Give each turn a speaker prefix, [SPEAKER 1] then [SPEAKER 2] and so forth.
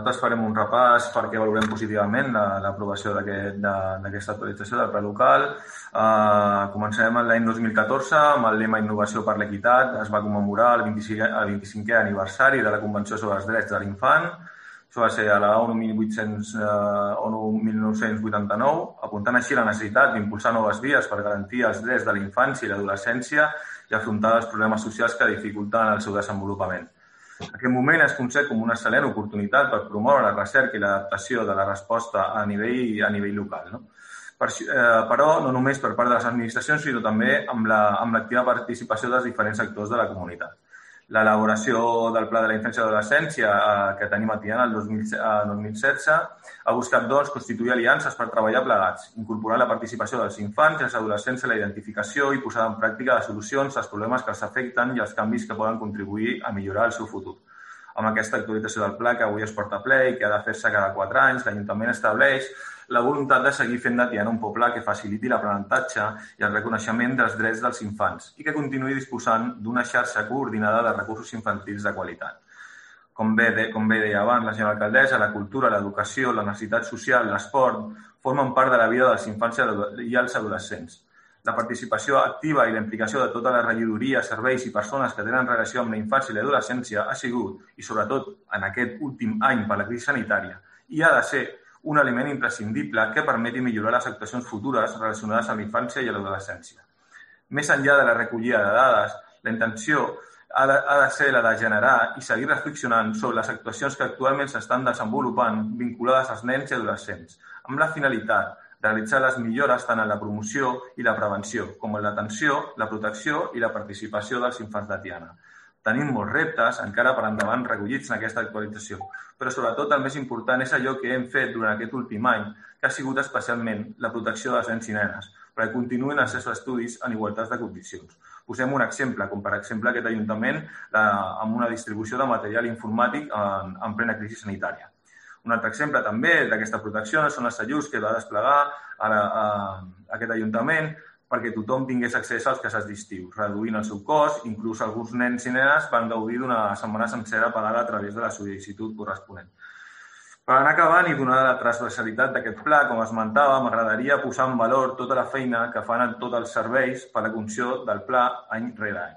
[SPEAKER 1] Nosaltres farem un repàs perquè valorem positivament l'aprovació d'aquesta actualització del pla local. Començarem l'any 2014 amb el lema Innovació per l'Equitat. Es va commemorar el 25è aniversari de la Convenció sobre els Drets de l'Infant. Això va ser a la ONU 1989, apuntant així la necessitat d'impulsar noves vies per garantir els drets de la infància i l'adolescència i afrontar els problemes socials que dificulten el seu desenvolupament. Aquest moment es concep com una excel·lent oportunitat per promoure la recerca i l'adaptació de la resposta a nivell local. Però no només per part de les administracions, sinó també amb l'activa participació dels diferents actors de la comunitat. L'elaboració del Pla de la Infància i l'Adolescència que tenim a Tiana el 2016 ha buscat, constituir aliances per treballar plegats, incorporar la participació dels infants i els adolescents en la identificació i posar en pràctica les solucions als problemes que els afecten i els canvis que poden contribuir a millorar el seu futur. Amb aquesta actualització del pla que avui es porta a ple i que ha de fer-se cada 4 anys, l'Ajuntament estableix la voluntat de seguir fent de Tiana un poble que faciliti l'aprenentatge i el reconeixement dels drets dels infants i que continuï disposant d'una xarxa coordinada de recursos infantils de qualitat. Com bé deia abans la senyora alcaldessa, la cultura, l'educació, la necessitat social, l'esport formen part de la vida dels infants i els adolescents. La participació activa i la implicació de tota la regidoria, serveis i persones que tenen relació amb la infància i l'adolescència ha sigut, i sobretot en aquest últim any per la crisi sanitària, i ha de ser un element imprescindible que permeti millorar les actuacions futures relacionades amb la infància i l'adolescència. Més enllà de la recollida de dades, la intenció ha de ser la de generar i seguir reflexionant sobre les actuacions que actualment s'estan desenvolupant vinculades als nens i adolescents, amb la finalitat de realitzar les millores tant en la promoció i la prevenció, com en l'atenció, la protecció i la participació dels infants de Tiana. Tenim molts reptes encara per endavant recollits en aquesta actualització, però sobretot el més important és allò que hem fet durant aquest últim any, que ha sigut especialment la protecció dels nens i nenes, perquè continuïn els seus estudis en igualtat de condicions. Posem un exemple, com per exemple aquest Ajuntament amb una distribució de material informàtic en plena crisi sanitària. Un altre exemple també d'aquesta protecció són els ajuts que va desplegar aquest Ajuntament perquè tothom tingués accés als casals d'estiu, reduint el seu cost. Inclús alguns nens i nenes van gaudir d'una setmana sencera pagada a través de la sol·licitud corresponent. Per anar acabant i donar la transversalitat d'aquest pla, com esmentava, m'agradaria posar en valor tota la feina que fan en tots els serveis per a la funció del pla any rere any.